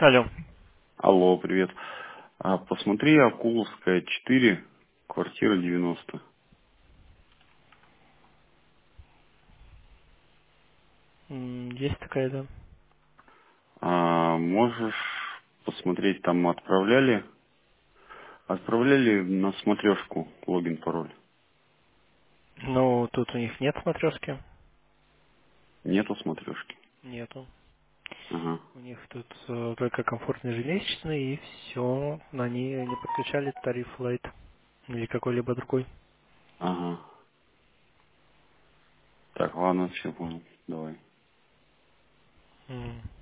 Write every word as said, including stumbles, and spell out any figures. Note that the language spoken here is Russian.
Алло. Алло, привет. А, посмотри, Акуловская, четыре, квартира девяносто. М, Есть такая, да. А, можешь посмотреть, там отправляли? Отправляли на смотрешку логин, пароль? Ну, тут у них нет смотрешки. Нету смотрешки. Нету. Ага, У них тут э, только комфортный ежемесячный, и все. Они не подключали тариф Lite или какой-либо другой. ага. Так, ладно, все понял. Давай. М.